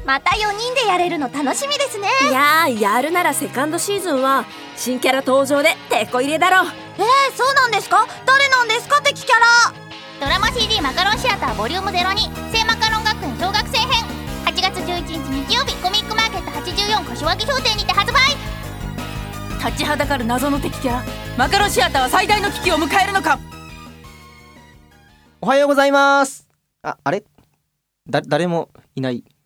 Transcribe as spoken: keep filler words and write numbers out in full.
またよにんでやれるの楽しみですね。 いやー、やるならセカンドシーズンは新キャラ登場でてこ入れだろ。 えー、そうなんですか？誰なんですか敵キャラ。 ドラマ シーディー マカロンシアターボリュームゼロに聖マカロン学園小学生編はちがつじゅういちにち日曜日コミックマーケットはちじゅうよん柏木商店にて発売。 立ちはだかる謎の敵キャラマカロンシアターは最大の危機を迎えるのか。 おはようございます。あ、あれだ誰もいない。